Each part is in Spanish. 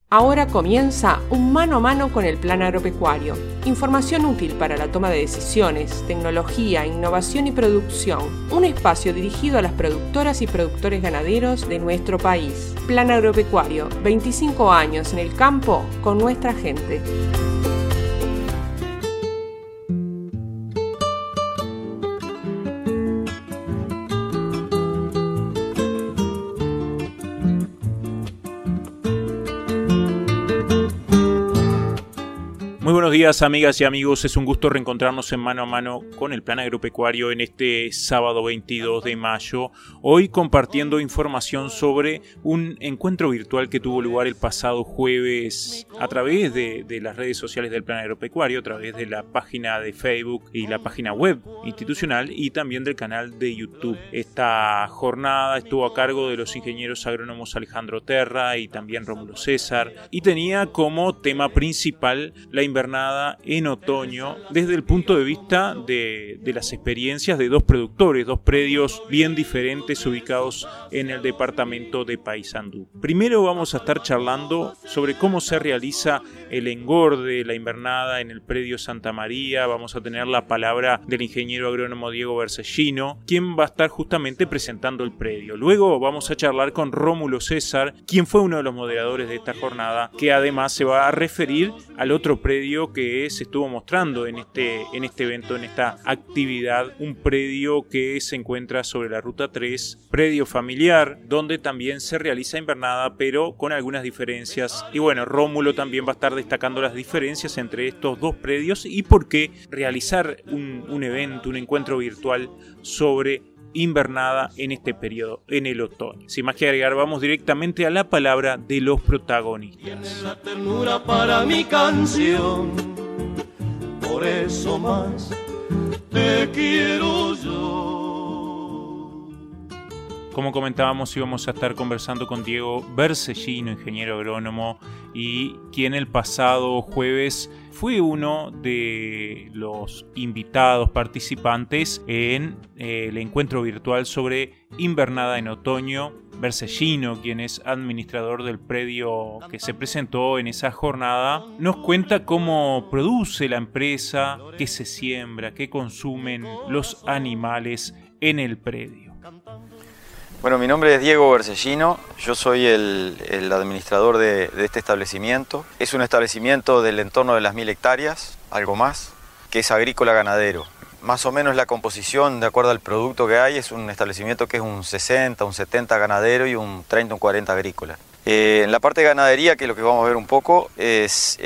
Ahora comienza un mano a mano con el Plan Agropecuario. Información útil para la toma de decisiones, tecnología, innovación y producción. Un espacio dirigido a las productoras y productores ganaderos de nuestro país. Plan Agropecuario, 25 años en el campo con nuestra gente. Muy buenos días, amigas y amigos, es un gusto reencontrarnos en mano a mano con el Plan Agropecuario en este sábado 22 de mayo, hoy compartiendo información sobre un encuentro virtual que tuvo lugar el pasado jueves a través de las redes sociales del Plan Agropecuario, a través de la página de Facebook y la página web institucional y también del canal de YouTube. Esta jornada estuvo a cargo de los ingenieros agrónomos Alejandro Terra y también Rómulo César y tenía como tema principal la invernada en otoño desde el punto de vista de las experiencias de dos productores, dos predios bien diferentes ubicados en el departamento de Paysandú. Primero vamos a estar charlando sobre cómo se realiza el engorde, la invernada en el predio Santa María. Vamos a tener la palabra del ingeniero agrónomo Diego Bersellino, quien va a estar justamente presentando el predio. Luego vamos a charlar con Rómulo César, quien fue uno de los moderadores de esta jornada, que además se va a referir al otro predio que se estuvo mostrando en este evento, en esta actividad, un predio que se encuentra sobre la Ruta 3, predio familiar, donde también se realiza invernada, pero con algunas diferencias. Y bueno, Rómulo también va a estar destacando las diferencias entre estos dos predios y por qué realizar un evento, un encuentro virtual sobre invernada en este periodo, en el otoño. Sin más que agregar, vamos directamente a la palabra de los protagonistas. Tiene la ternura para mi canción, por eso más te quiero yo. Como comentábamos, íbamos a estar conversando con Diego Bersellino, ingeniero agrónomo, y quien el pasado jueves fue uno de los invitados participantes en el encuentro virtual sobre invernada en otoño. Bersellino, quien es administrador del predio que se presentó en esa jornada, nos cuenta cómo produce la empresa, qué se siembra, qué consumen los animales en el predio. Bueno, mi nombre es Diego Bersellino, yo soy el administrador de este establecimiento. Es un establecimiento del entorno de las 1000 hectáreas, algo más, que es agrícola ganadero. Más o menos la composición, de acuerdo al producto que hay, es un establecimiento que es un 60, un 70 ganadero y un 30, un 40 agrícola. En la parte de ganadería, que es lo que vamos a ver un poco, es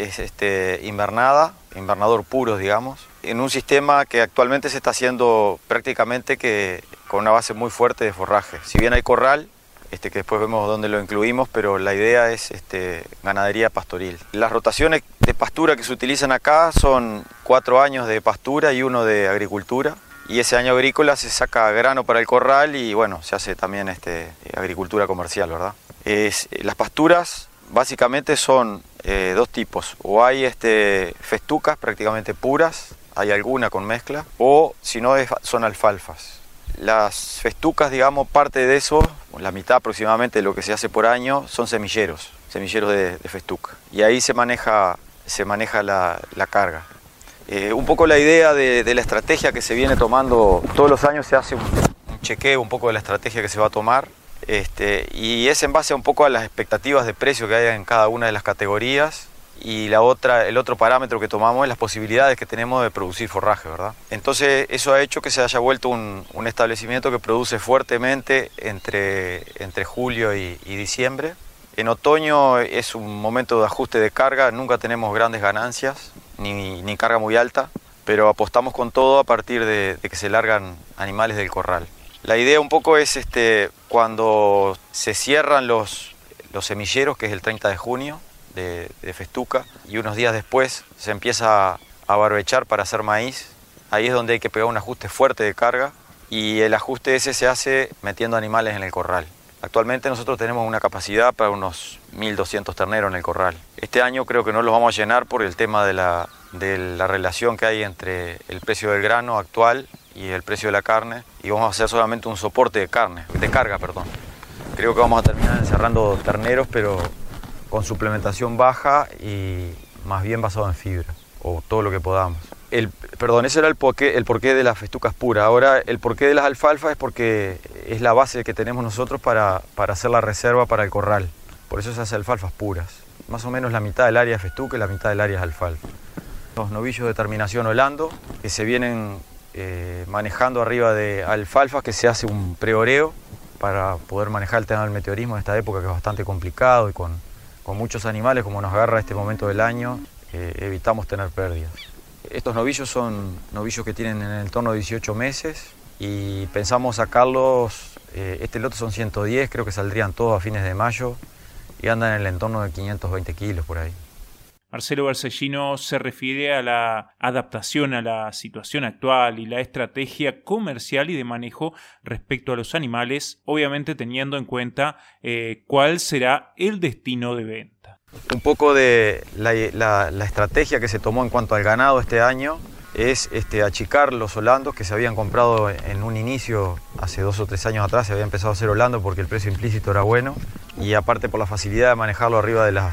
invernador puros, digamos, en un sistema que actualmente se está haciendo prácticamente con una base muy fuerte de forraje. Si bien hay corral, que después vemos dónde lo incluimos, pero la idea es ganadería pastoril. Las rotaciones de pastura que se utilizan acá son 4 años de pastura y 1 de agricultura. Y ese año agrícola se saca grano para el corral y bueno, se hace también agricultura comercial, ¿verdad? Las pasturas básicamente son dos tipos. O hay festucas prácticamente puras, hay alguna con mezcla, o si no son alfalfas. Las festucas, digamos, parte de eso, la mitad aproximadamente de lo que se hace por año, son semilleros de festuca. Y ahí se maneja la carga. Un poco la idea de la estrategia que se viene tomando, todos los años se hace un chequeo un poco de la estrategia que se va a tomar, y es en base un poco a las expectativas de precio que hay en cada una de las categorías. Y el otro parámetro que tomamos es las posibilidades que tenemos de producir forraje, ¿verdad? Entonces eso ha hecho que se haya vuelto un establecimiento que produce fuertemente entre julio y diciembre. En otoño es un momento de ajuste de carga, nunca tenemos grandes ganancias, ni carga muy alta, pero apostamos con todo a partir de que se largan animales del corral. La idea un poco es cuando se cierran los semilleros, que es el 30 de junio, de festuca, y unos días después se empieza a barbechar para hacer maíz. Ahí es donde hay que pegar un ajuste fuerte de carga y el ajuste ese se hace metiendo animales en el corral. Actualmente nosotros tenemos una capacidad para unos 1.200 terneros en el corral. Este año creo que no los vamos a llenar por el tema de la relación que hay entre el precio del grano actual y el precio de la carne, y vamos a hacer solamente un soporte de carga. Creo que vamos a terminar encerrando terneros, pero con suplementación baja y más bien basado en fibra, o todo lo que podamos. Ese era el porqué de las festucas puras. Ahora el porqué de las alfalfas es porque es la base que tenemos nosotros para hacer la reserva para el corral. Por eso se hace alfalfas puras. Más o menos la mitad del área es festuca y la mitad del área es alfalfa. Los novillos de terminación holando que se vienen manejando arriba de alfalfas, que se hace un preoreo para poder manejar el tema del meteorismo en esta época, que es bastante complicado, y con muchos animales como nos agarra este momento del año, evitamos tener pérdidas. Estos novillos son novillos que tienen en el torno de 18 meses y pensamos sacarlos, este lote son 110, creo que saldrían todos a fines de mayo y andan en el entorno de 520 kilos por ahí. Marcelo Bersellino se refiere a la adaptación a la situación actual y la estrategia comercial y de manejo respecto a los animales, obviamente teniendo en cuenta cuál será el destino de venta. Un poco de la estrategia que se tomó en cuanto al ganado este año es achicar los holandos que se habían comprado en un inicio, hace 2 o 3 años atrás se había empezado a hacer holando porque el precio implícito era bueno, y aparte por la facilidad de manejarlo arriba de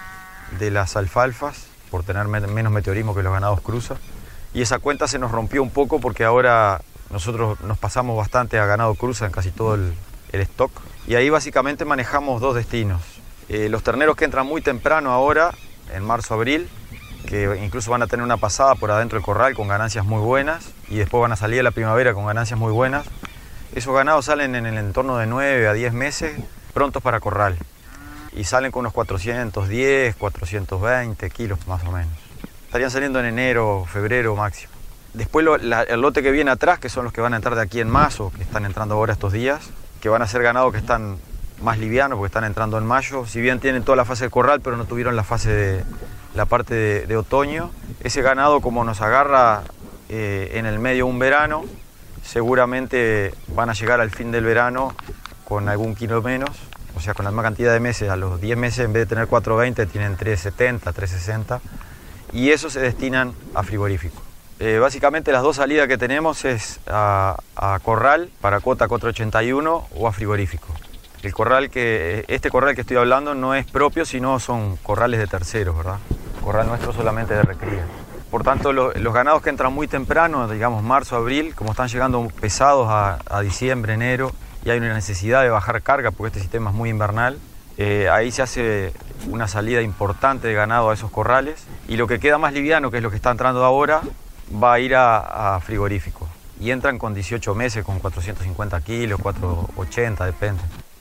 las alfalfas, por tener menos meteorismo que los ganados cruza. Y esa cuenta se nos rompió un poco porque ahora nosotros nos pasamos bastante a ganado cruza en casi todo el stock. Y ahí básicamente manejamos 2 destinos. Los terneros que entran muy temprano ahora, en marzo-abril, que incluso van a tener una pasada por adentro del corral con ganancias muy buenas, y después van a salir a la primavera con ganancias muy buenas. Esos ganados salen en el entorno de 9 a 10 meses prontos para corral. Y salen con unos 410, 420 kilos más o menos. Estarían saliendo en enero, febrero máximo. Después el lote que viene atrás, que son los que van a entrar de aquí en marzo, que están entrando ahora estos días, que van a ser ganados que están más livianos porque están entrando en mayo. Si bien tienen toda la fase de corral, pero no tuvieron la parte de otoño. Ese ganado, como nos agarra en el medio de un verano, seguramente van a llegar al fin del verano con algún kilo menos. O sea, con la misma cantidad de meses, a los 10 meses en vez de tener 420 tienen 370, 360, y eso se destinan a frigorífico. Básicamente las 2 salidas que tenemos es a corral para cota 481 o a frigorífico. Este corral que estoy hablando no es propio, sino son corrales de terceros, ¿verdad? Corral nuestro solamente de recría. Por tanto, los ganados que entran muy temprano, digamos marzo, abril, como están llegando pesados a diciembre, enero, y hay una necesidad de bajar carga porque este sistema es muy invernal, ahí se hace una salida importante de ganado a esos corrales, y lo que queda más liviano, que es lo que está entrando ahora, va a ir a frigorífico, y entran con 18 meses, con 450 kilos, 480, depende.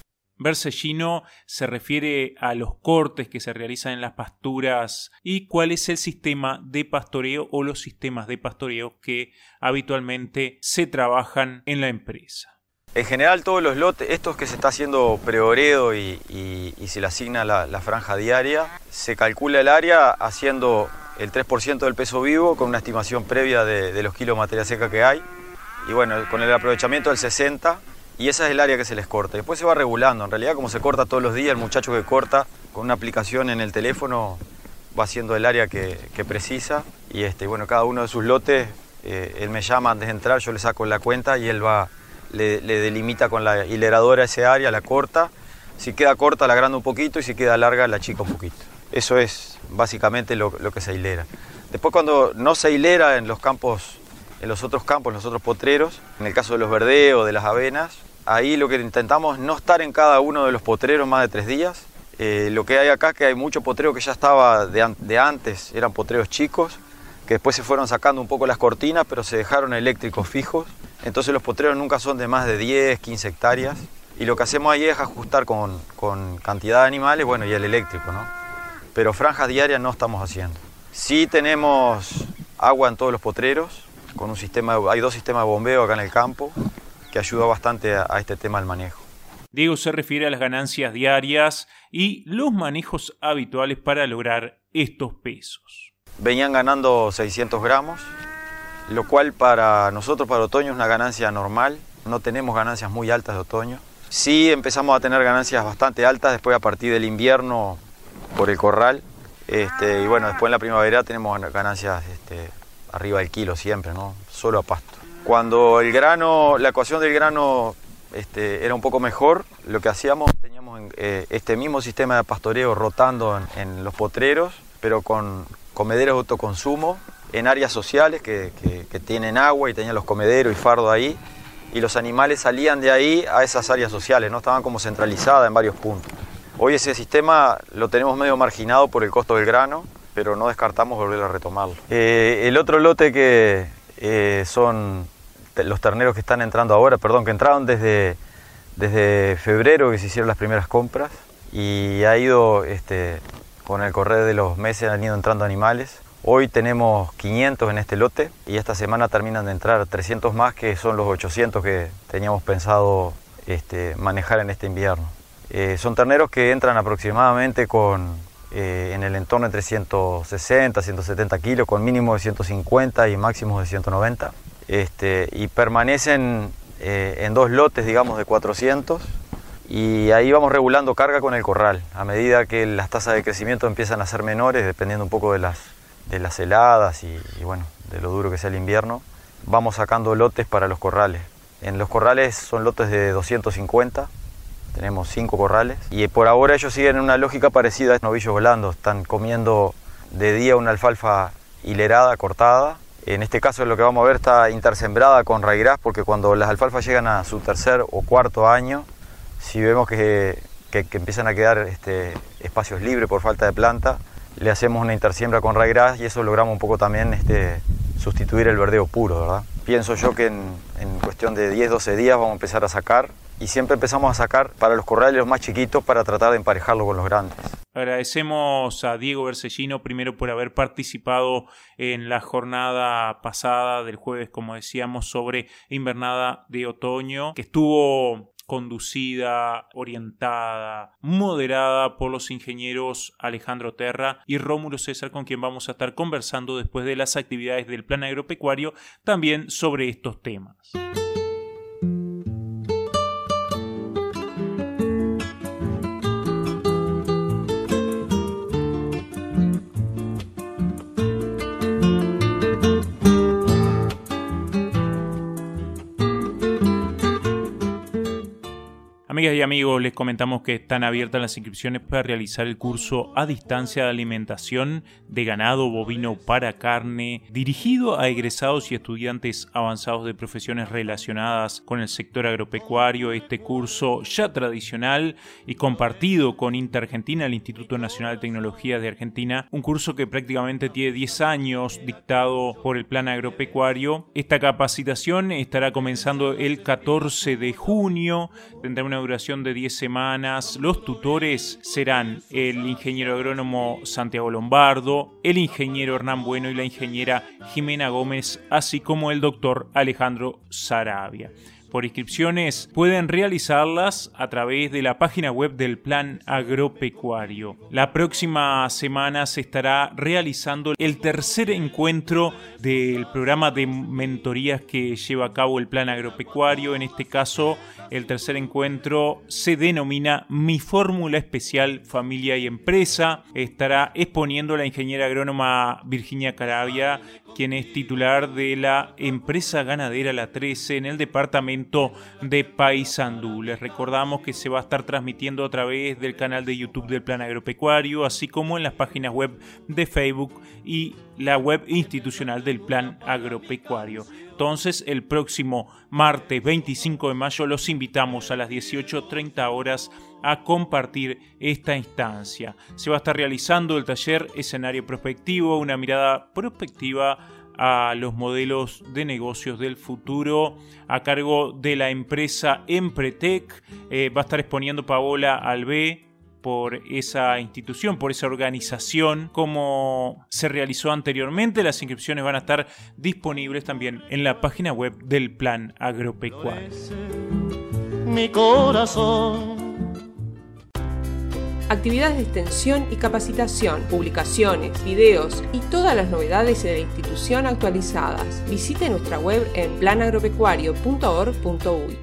Bersellino se refiere a los cortes que se realizan en las pasturas y cuál es el sistema de pastoreo o los sistemas de pastoreo que habitualmente se trabajan en la empresa. En general todos los lotes, estos que se está haciendo preoreo y se le asigna la franja diaria, se calcula el área haciendo el 3% del peso vivo con una estimación previa de los kilos de materia seca que hay, y bueno, con el aprovechamiento del 60%, y esa es el área que se les corta. Después se va regulando, en realidad como se corta todos los días, el muchacho que corta con una aplicación en el teléfono va haciendo el área que precisa, y bueno, cada uno de sus lotes, él me llama antes de entrar, yo le saco la cuenta y él le delimita con la hileradora ese área, la corta. Si queda corta la agranda un poquito y si queda larga la achica un poquito. Eso es básicamente lo que se hilera. Después, cuando no se hilera en los campos, en los otros campos, en los otros potreros, en el caso de los verdeos, de las avenas, ahí lo que intentamos es no estar en cada uno de los potreros más de 3 días. Lo que hay acá es que hay mucho potrero que ya estaba de antes, eran potreros chicos, que después se fueron sacando un poco las cortinas, pero se dejaron eléctricos fijos. Entonces los potreros nunca son de más de 10, 15 hectáreas. Y lo que hacemos ahí es ajustar con cantidad de animales, bueno, y el eléctrico, ¿no? Pero franjas diarias no estamos haciendo. Sí tenemos agua en todos los potreros, con un sistema, hay 2 sistemas de bombeo acá en el campo, que ayuda bastante a este tema del manejo. Diego se refiere a las ganancias diarias y los manejos habituales para lograr estos pesos. Venían ganando 600 gramos, lo cual para nosotros, para otoño, es una ganancia normal. No tenemos ganancias muy altas de otoño. Sí empezamos a tener ganancias bastante altas después a partir del invierno por el corral. Y bueno, después en la primavera tenemos ganancias arriba del kilo siempre, ¿no? Solo a pasto. Cuando la ecuación del grano era un poco mejor, lo que hacíamos, teníamos con este mismo sistema de pastoreo rotando en los potreros, pero con comederos de autoconsumo en áreas sociales que tienen agua y tenían los comederos y fardo ahí, y los animales salían de ahí a esas áreas sociales, ¿no? Estaban como centralizadas en varios puntos. Hoy ese sistema lo tenemos medio marginado por el costo del grano, pero no descartamos volver a retomarlo. El otro lote que son los terneros que están entrando ahora, que entraron desde febrero que se hicieron las primeras compras, y ha ido, con el correr de los meses han ido entrando animales. Hoy tenemos 500 en este lote y esta semana terminan de entrar 300 más, que son los 800 que teníamos pensado manejar en este invierno. Son terneros que entran aproximadamente en el entorno entre 160, 170 kilos, con mínimo de 150 y máximos de 190. Y permanecen en 2 lotes, digamos, de 400. Y ahí vamos regulando carga con el corral. A medida que las tasas de crecimiento empiezan a ser menores, dependiendo un poco de las heladas y bueno, de lo duro que sea el invierno, vamos sacando lotes para los corrales. En los corrales son lotes de 250, tenemos 5 corrales, y por ahora ellos siguen en una lógica parecida a los novillos volando. Están comiendo de día una alfalfa hilerada, cortada. En este caso lo que vamos a ver está intersembrada con raigras, porque cuando las alfalfas llegan a su 3er o 4.º año, si vemos que empiezan a quedar espacios libres por falta de planta, le hacemos una intersiembra con raigras y eso logramos un poco también sustituir el verdeo puro, ¿verdad? Pienso yo que en cuestión de 10-12 días vamos a empezar a sacar, y siempre empezamos a sacar para los corrales los más chiquitos para tratar de emparejarlo con los grandes. Agradecemos a Diego Bercellino primero por haber participado en la jornada pasada del jueves, como decíamos, sobre invernada de otoño, que estuvo conducida, orientada, moderada por los ingenieros Alejandro Terra y Rómulo César, con quien vamos a estar conversando después de las actividades del Plan Agropecuario, también sobre estos temas. Amigas y amigos, les comentamos que están abiertas las inscripciones para realizar el curso a distancia de alimentación de ganado bovino para carne, dirigido a egresados y estudiantes avanzados de profesiones relacionadas con el sector agropecuario. Este curso ya tradicional y compartido con Interargentina, el Instituto Nacional de Tecnología de Argentina, un curso que prácticamente tiene 10 años dictado por el Plan Agropecuario. Esta capacitación estará comenzando el 14 de junio, tendrá una duración de 10 semanas. Los tutores serán el ingeniero agrónomo Santiago Lombardo, el ingeniero Hernán Bueno y la ingeniera Jimena Gómez, así como el doctor Alejandro Sarabia. Por inscripciones pueden realizarlas a través de la página web del Plan Agropecuario. La próxima semana se estará realizando el tercer encuentro del programa de mentorías que lleva a cabo el Plan Agropecuario. En este caso, el tercer encuentro se denomina Mi Fórmula Especial Familia y Empresa. Estará exponiendo la ingeniera agrónoma Virginia Caravia, quien es titular de la empresa ganadera La 13 en el departamento de Paysandú. Les recordamos que se va a estar transmitiendo a través del canal de YouTube del Plan Agropecuario, así como en las páginas web de Facebook y la web institucional del Plan Agropecuario. Entonces, el próximo martes 25 de mayo los invitamos a las 18:30 horas a compartir esta instancia. Se va a estar realizando el taller Escenario Prospectivo, una mirada prospectiva a los modelos de negocios del futuro, a cargo de la empresa Empretec. Va a estar exponiendo Paola Albé por esa institución, por esa organización, como se realizó anteriormente. Las inscripciones van a estar disponibles también en la página web del Plan Agropecuario. Mi corazón. Actividades de extensión y capacitación, publicaciones, videos y todas las novedades de la institución actualizadas. Visite nuestra web en planagropecuario.org.uy.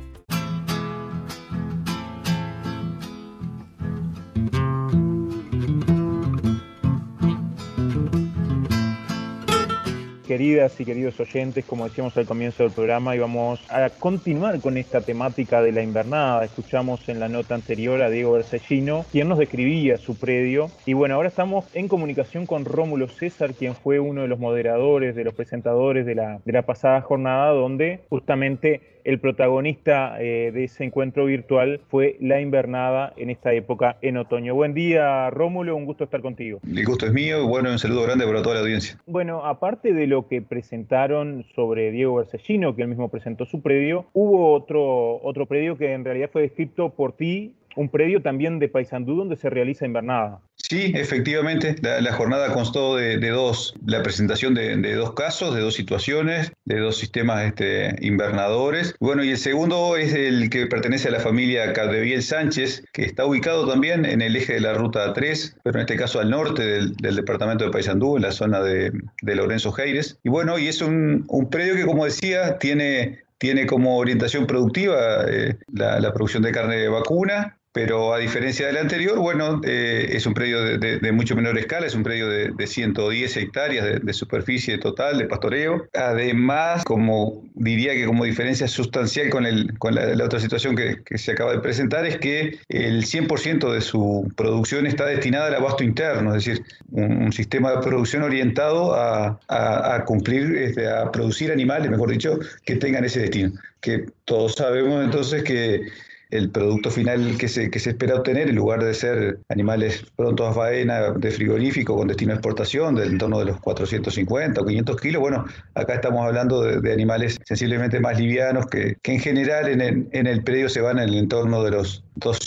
queridas y queridos oyentes, como decíamos al comienzo del programa, íbamos a continuar con esta temática de la invernada. Escuchamos en la nota anterior a Diego Bercellino, quien nos describía su predio. Y bueno, ahora estamos en comunicación con Rómulo César, quien fue uno de los moderadores, de los presentadores de la pasada jornada, donde justamente el protagonista de ese encuentro virtual fue la invernada en esta época en otoño. Buen día, Rómulo, un gusto estar contigo. El gusto es mío y bueno, un saludo grande para toda la audiencia. Bueno, aparte de lo que presentaron sobre Diego Bercellino, que él mismo presentó su predio, hubo otro predio que en realidad fue descrito por ti, un predio también de Paysandú donde se realiza invernada. Sí, efectivamente, la jornada constó de la presentación de dos casos, de dos situaciones, de dos sistemas invernadores. Bueno, y el segundo es el que pertenece a la familia Capdeviel Sánchez, que está ubicado también en el eje de la Ruta 3, pero en este caso al norte del departamento de Paysandú, en la zona de Lorenzo Geires. Y bueno, y es un predio que, como decía, tiene como orientación productiva la producción de carne vacuna. Pero a diferencia del anterior, bueno, es un predio de mucho menor escala, es un predio de 110 hectáreas de superficie total de pastoreo. Además, diría que como diferencia sustancial con la otra situación que se acaba de presentar, es que el 100% de su producción está destinada al abasto interno, es decir, un sistema de producción orientado a cumplir, a producir animales, mejor dicho, que tengan ese destino. Que todos sabemos entonces que el producto final que se espera obtener, en lugar de ser animales prontos a faena de frigorífico con destino a exportación, del entorno de los 450 o 500 kilos, bueno, acá estamos hablando de animales sensiblemente más livianos que en general en el predio se van en el entorno de los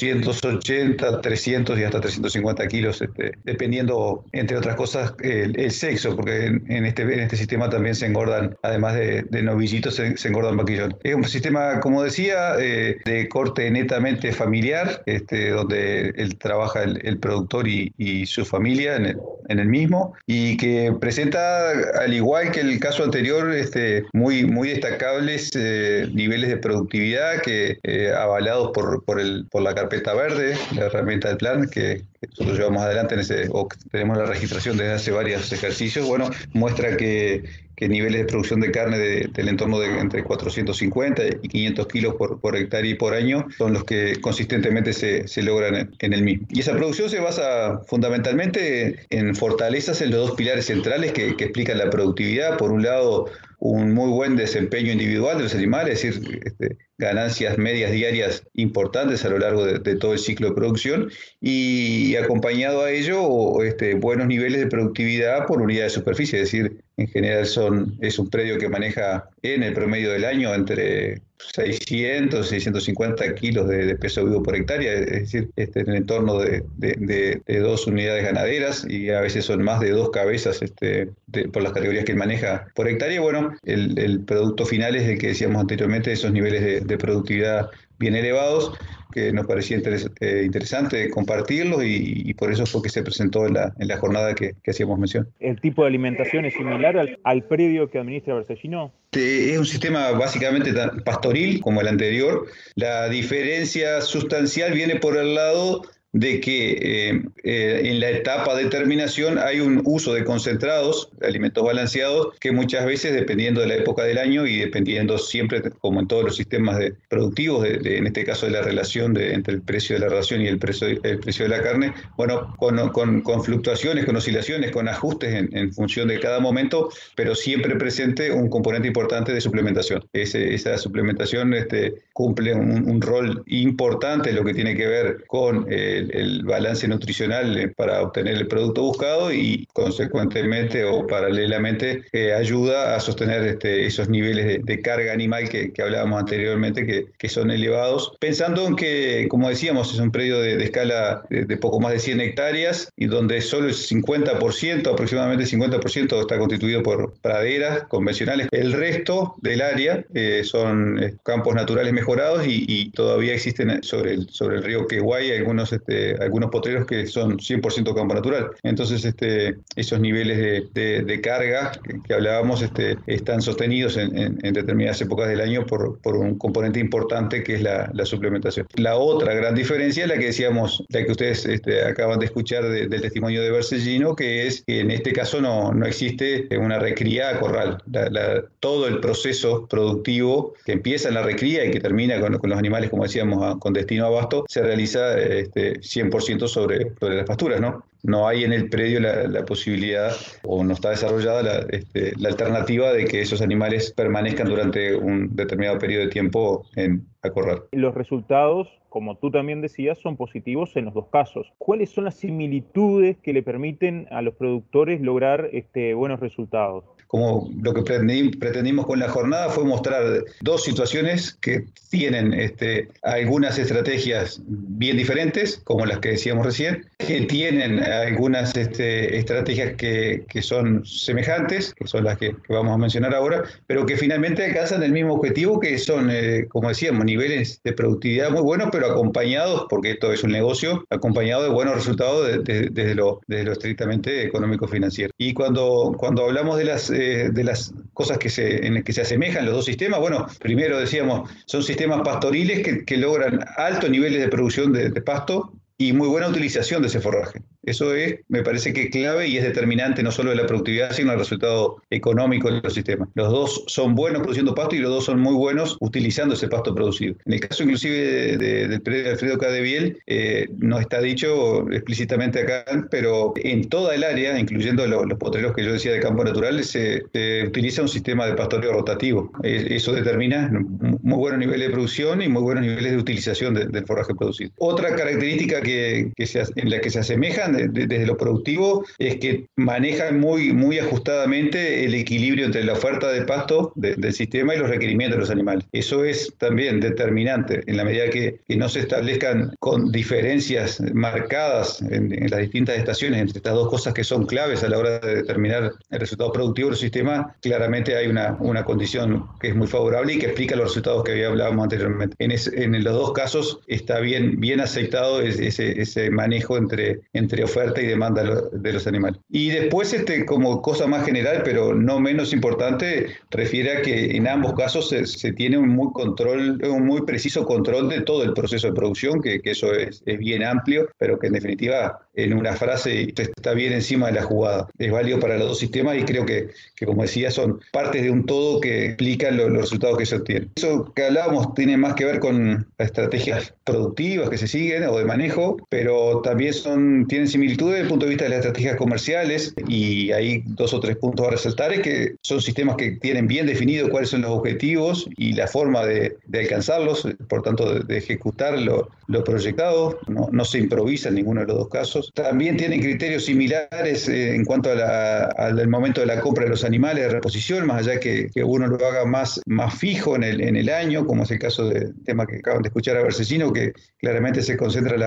280, 300 y hasta 350 kilos, dependiendo, entre otras cosas, el sexo, porque en este sistema también se engordan, además de novillitos, se engordan vaquillones. Es un sistema, como decía, de corte netamente familiar, donde él trabaja el productor y su familia en el mismo, y que presenta, al igual que el caso anterior, muy, muy destacables niveles de productividad que avalados por la carpeta verde, la herramienta del plan que nosotros llevamos adelante tenemos la registración desde hace varios ejercicios. Bueno, muestra que niveles de producción de carne del entorno de entre 450 y 500 kilos por hectárea y por año son los que consistentemente se logran en el mismo. Y esa producción se basa fundamentalmente en fortalezas en los dos pilares centrales que explican la productividad. Por un lado, un muy buen desempeño individual de los animales, es decir, ganancias medias diarias importantes a lo largo de todo el ciclo de producción, y acompañado a ello buenos niveles de productividad por unidad de superficie, es decir, en general es un predio que maneja en el promedio del año entre 600, 650 kilos de peso vivo por hectárea, es decir, en el entorno de 2 unidades ganaderas, y a veces son más de 2 cabezas por las categorías que él maneja por hectárea. Bueno, el producto final es el que decíamos anteriormente, esos niveles de productividad bien elevados, que nos parecía interesante compartirlos, y por eso fue que se presentó en la jornada que hacíamos mención. ¿El tipo de alimentación es similar al predio que administra Bercellino? Es un sistema básicamente pastoril como el anterior. La diferencia sustancial viene por el lado de que en la etapa de terminación hay un uso de concentrados, de alimentos balanceados, que muchas veces, dependiendo de la época del año y dependiendo siempre, como en todos los sistemas productivos, en este caso de la relación entre el precio de la ración y el precio de la carne, bueno, con fluctuaciones, con oscilaciones, con ajustes en función de cada momento, pero siempre presente un componente importante de suplementación. Esa suplementación cumple un rol importante en lo que tiene que ver con el balance nutricional para obtener el producto buscado, y consecuentemente o paralelamente ayuda a sostener esos niveles de carga animal que hablábamos anteriormente, que son elevados, pensando en que, como decíamos, es un predio de escala de poco más de 100 hectáreas y donde solo el 50%, aproximadamente 50%, está constituido por praderas convencionales. El resto del área son campos naturales mejorados, y todavía existen sobre el río Queguay algunos algunos potreros que son 100% campo natural. Entonces, esos niveles de carga que hablábamos están sostenidos en determinadas épocas del año por un componente importante que es la suplementación. La otra gran diferencia es la que decíamos, la que ustedes acaban de escuchar del testimonio de Bercellino, que es que en este caso no existe una recría a corral. Todo el proceso productivo que empieza en la recría y que termina con los animales, como decíamos, con destino a abasto, se realiza 100% sobre las pasturas, ¿no? No hay en el predio la posibilidad, o no está desarrollada la alternativa de que esos animales permanezcan durante un determinado periodo de tiempo a corral. Los resultados, como tú también decías, son positivos en los dos casos. ¿Cuáles son las similitudes que le permiten a los productores lograr buenos resultados? Como lo que pretendimos con la jornada fue mostrar dos situaciones que tienen algunas estrategias bien diferentes, como las que decíamos recién, que tienen algunas estrategias que son semejantes, que son las que vamos a mencionar ahora, pero que finalmente alcanzan el mismo objetivo, que son, como decíamos, niveles de productividad muy buenos, pero acompañados, porque esto es un negocio, acompañado de buenos resultados desde lo estrictamente económico-financiero. Y cuando hablamos de las cosas en las que se asemejan los dos sistemas, bueno, primero decíamos, son sistemas pastoriles que logran altos niveles de producción de pasto y muy buena utilización de ese forraje. Eso me parece que es clave y es determinante no solo de la productividad, sino del resultado económico de los sistemas. Los dos son buenos produciendo pasto y los dos son muy buenos utilizando ese pasto producido. En el caso inclusive del predio de Alfredo Cadeviel, no está dicho explícitamente acá, pero en toda el área, incluyendo los potreros que yo decía de campo natural, se utiliza un sistema de pastoreo rotativo. Eso determina muy buenos niveles de producción y muy buenos niveles de utilización del forraje producido. Otra característica en la que se asemejan desde lo productivo es que manejan muy ajustadamente el equilibrio entre la oferta de pasto del sistema y los requerimientos de los animales. Eso es también determinante en la medida que no se establezcan con diferencias marcadas en las distintas estaciones entre estas dos cosas que son claves a la hora de determinar el resultado productivo del sistema. Claramente hay una condición que es muy favorable y que explica los resultados que hablábamos anteriormente. En los dos casos está bien aceptado ese manejo entre oferta y demanda de los animales. Y después, como cosa más general, pero no menos importante, refiere a que en ambos casos se tiene un muy preciso control de todo el proceso de producción, que eso es bien amplio, pero que en definitiva, en una frase, está bien encima de la jugada. Es válido para los dos sistemas y creo que como decía, son partes de un todo que explican los resultados que se obtienen. Eso que hablábamos tiene más que ver con las estrategias productivas que se siguen o de manejo, pero también tienen similitudes desde el punto de vista de las estrategias comerciales, y hay 2 o 3 puntos a resaltar. Es que son sistemas que tienen bien definido cuáles son los objetivos y la forma de alcanzarlos, por tanto de ejecutar lo proyectado, no se improvisa en ninguno de los dos casos. También tienen criterios similares en cuanto al momento de la compra de los animales, de reposición, más allá que uno lo haga más fijo en el año, como es el caso del tema que acaban de escuchar a Bercellino, que claramente se concentra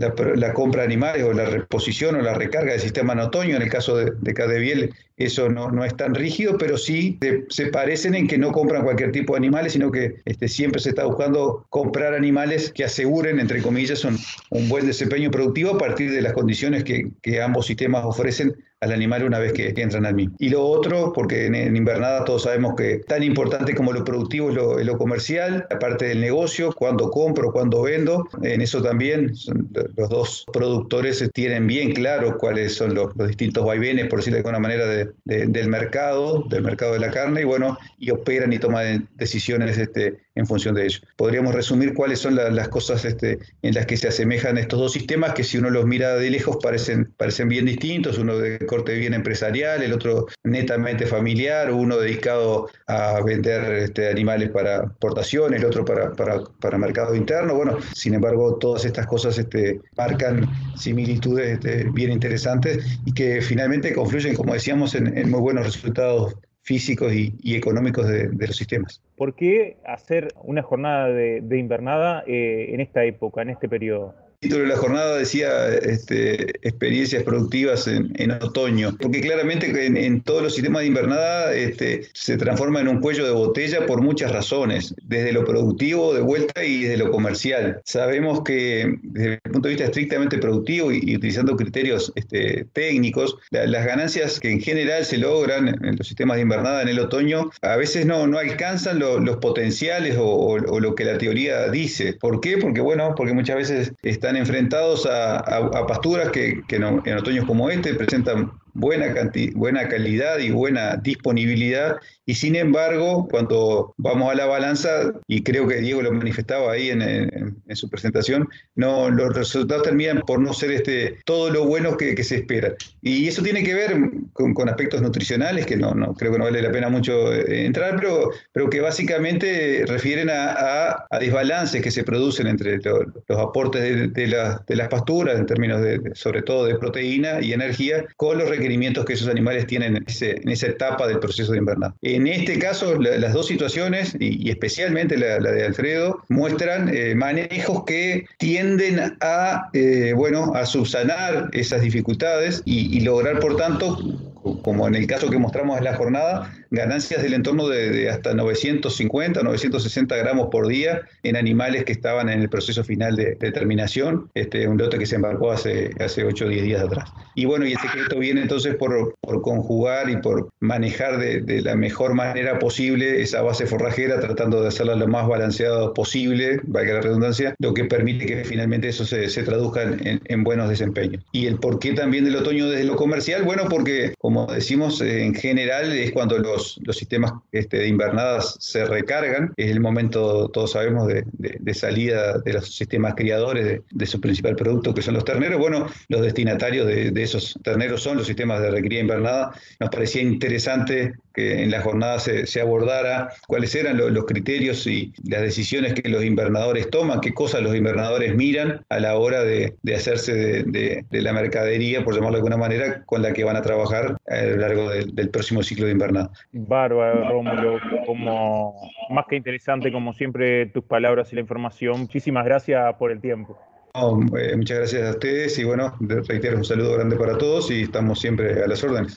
la compra de animales o la reposición o la recarga del sistema en otoño. En el caso de Cadeviel eso no es tan rígido, pero sí se parecen en que no compran cualquier tipo de animales, sino que siempre se está buscando comprar animales que aseguren, entre comillas, un buen desempeño productivo a partir de las condiciones que ambos sistemas ofrecen al animal una vez que entran al mismo. Y lo otro, porque en invernada todos sabemos que tan importante como lo productivo es lo comercial, la parte del negocio, cuándo compro, cuándo vendo. En eso también los dos productores tienen bien claro cuáles son los distintos vaivenes, por decirlo de alguna manera, del mercado de la carne, y operan y toman decisiones en función de ello. Podríamos resumir cuáles son las cosas en las que se asemejan estos dos sistemas, que si uno los mira de lejos parecen bien distintos, uno de corte bien empresarial, el otro netamente familiar, uno dedicado a vender animales para exportación, el otro para mercado interno. Sin embargo, todas estas cosas marcan similitudes bien interesantes y que finalmente confluyen, como decíamos, en muy buenos resultados físicos y económicos de los sistemas. ¿Por qué hacer una jornada de invernada en esta época, en este periodo? título de la jornada decía experiencias productivas en otoño, porque claramente en todos los sistemas de invernada se transforma en un cuello de botella por muchas razones, desde lo productivo de vuelta y desde lo comercial. Sabemos que desde el punto de vista estrictamente productivo y utilizando criterios técnicos, las ganancias que en general se logran en los sistemas de invernada en el otoño a veces no alcanzan los potenciales o lo que la teoría dice. ¿Por qué? Porque muchas veces están enfrentados a pasturas que en otoños como presentan buena calidad y buena disponibilidad, y sin embargo, cuando vamos a la balanza, y creo que Diego lo manifestaba ahí en su presentación, los resultados terminan por no ser todo lo bueno que se espera. Y eso tiene que ver con aspectos nutricionales que no creo que no vale la pena mucho entrar, pero que básicamente refieren a desbalances que se producen entre los aportes de las pasturas en términos sobre todo de proteína y energía, con los requerimientos que esos animales tienen en esa etapa del proceso de invernada. En este caso, las dos situaciones, y especialmente la de Alfredo, muestran manejos que tienden a subsanar esas dificultades y lograr, por tanto, como en el caso que mostramos en la jornada, ganancias del entorno de hasta 950, 960 gramos por día en animales que estaban en el proceso final de terminación, un lote que se embarcó hace 8 o 10 días atrás. Y el secreto viene entonces por conjugar y por manejar de la mejor manera posible esa base forrajera, tratando de hacerla lo más balanceado posible, valga la redundancia, lo que permite que finalmente eso se traduzca en buenos desempeños. Y el porqué también del otoño desde lo comercial, porque como decimos, en general es cuando los sistemas de invernadas se recargan, es el momento, todos sabemos, de salida de los sistemas criadores de su principal producto, que son los terneros. Los destinatarios de esos terneros son los sistemas de recría invernada. Nos parecía interesante que en la jornada se abordara cuáles eran los criterios y las decisiones que los invernadores toman, qué cosas los invernadores miran a la hora de hacerse de la mercadería, por llamarlo de alguna manera, con la que van a trabajar a lo largo del próximo ciclo de invernada. Bárbaro, Rómulo, como más que interesante, como siempre, tus palabras y la información. Muchísimas gracias por el tiempo. Muchas gracias a ustedes y reitero un saludo grande para todos y estamos siempre a las órdenes.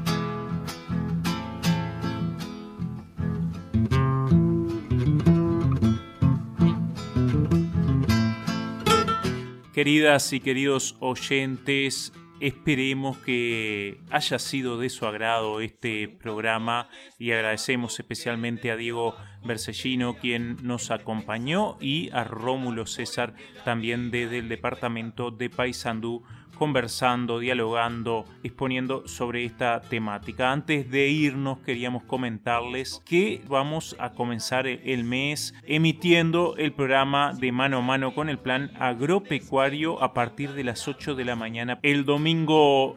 Queridas y queridos oyentes, esperemos que haya sido de su agrado este programa y agradecemos especialmente a Diego Bercellino, quien nos acompañó, y a Rómulo César, también desde el departamento de Paysandú, conversando, dialogando, exponiendo sobre esta temática. Antes de irnos, queríamos comentarles que vamos a comenzar el mes emitiendo el programa de Mano a Mano con el Plan Agropecuario a partir de las 8 de la mañana, el domingo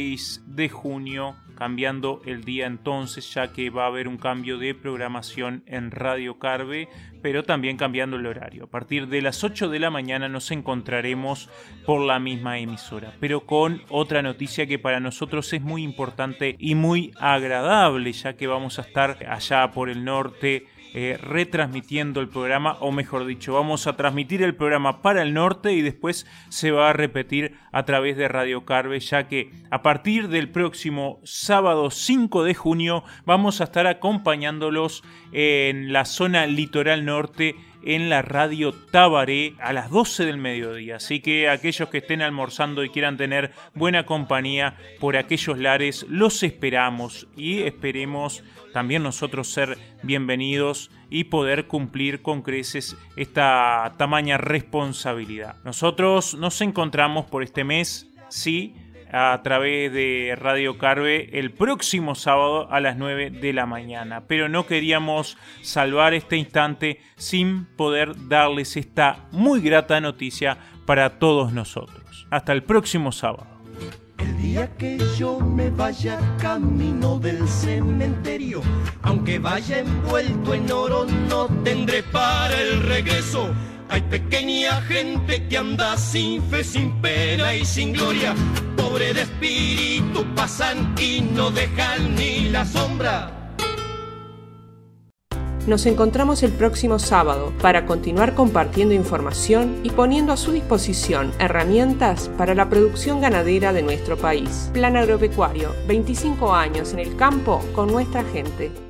6 de junio, cambiando el día entonces, ya que va a haber un cambio de programación en Radio Carve, pero también cambiando el horario. A partir de las 8 de la mañana nos encontraremos por la misma emisora, pero con otra noticia que para nosotros es muy importante y muy agradable, ya que vamos a estar allá por el norte retransmitiendo el programa, o mejor dicho, vamos a transmitir el programa para el norte y después se va a repetir a través de Radio Carve, ya que a partir del próximo sábado 5 de junio vamos a estar acompañándolos en la zona litoral norte en la radio Tabaré a las 12 del mediodía. Así que aquellos que estén almorzando y quieran tener buena compañía por aquellos lares, los esperamos y esperemos también nosotros ser bienvenidos y poder cumplir con creces esta tamaña responsabilidad. Nosotros nos encontramos por este mes, sí, a través de Radio Carve el próximo sábado a las 9 de la mañana. Pero no queríamos salvar este instante sin poder darles esta muy grata noticia para todos nosotros. Hasta el próximo sábado. El día que yo me vaya camino del cementerio, aunque vaya envuelto en oro, no tendré para el regreso. Hay pequeña gente que anda sin fe, sin pena y sin gloria. Pobre de espíritu pasan y no dejan ni la sombra. Nos encontramos el próximo sábado para continuar compartiendo información y poniendo a su disposición herramientas para la producción ganadera de nuestro país. Plan Agropecuario, 25 años en el campo con nuestra gente.